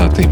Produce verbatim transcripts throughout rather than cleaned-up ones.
sati.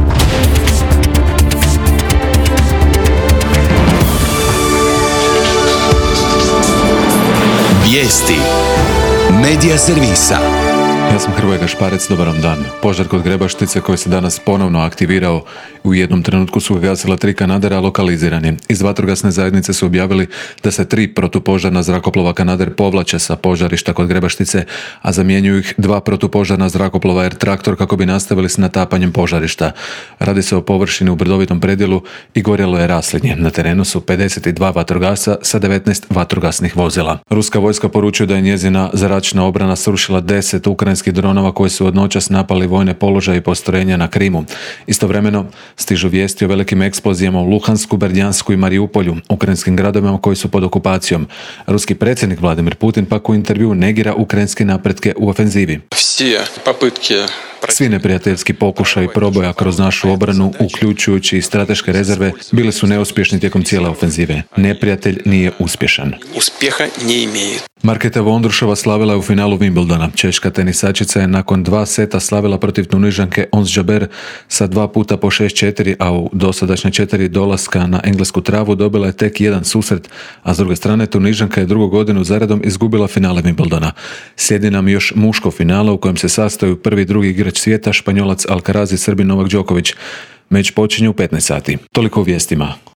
Vijesti Medija servisa. Ja sam Hrvoje Gašparec, dobar vam dan. Požar kod Grebaštice koji se danas ponovno aktivirao, u jednom trenutku su gasila tri kanadera, lokaliziran je. Iz vatrogasne zajednice su objavili da se tri protupožarna zrakoplova Kanader povlače sa požarišta kod Grebaštice, a zamjenjuju ih dva protupožarna zrakoplova Air Traktor kako bi nastavili s natapanjem požarišta. Radi se o površini u brdovitom predjelu i gorjelo je raslinje. Na terenu su pedeset dva vatrogasca sa devetnaest vatrogasnih vozila. Ruska vojska poručuje da je njezina zračna obrana srušila deset ukrajinskih dronova koji su od noćas napali vojne položaje i postrojenja na Krimu. Istovremeno stižu vijesti o velikim eksplozijama u Luhansku, Berdjansku i Mariupolju, ukrajinskim gradovima koji su pod okupacijom. Ruski predsjednik Vladimir Putin pak u intervjuu negira ukrajinske napretke u ofenzivi. Svi neprijateljski pokušaji proboja kroz našu obranu, uključujući i strateške rezerve, bili su neuspješni tijekom cijele ofenzive. Neprijatelj nije uspješan. Uspjeha ne imije. Marketa Vondrušova slavila je u finalu Wimbledona. Češka tenisačica je nakon dva seta slavila protiv Tunižanke Ons Jabeur sa dva puta po šest četiri, a u dosadašnje četiri dolaska na englesku travu dobila je tek jedan susret, a s druge strane Tunižanka je drugu godinu zaredom izgubila finale Wimbledona. Slijedi nam još muško finale u kojem se sastaju prvi i drugi igrač svijeta, Španjolac Alcaraz i Srbin Novak Đoković. Meč počinje u petnaest sati. Toliko u vijestima.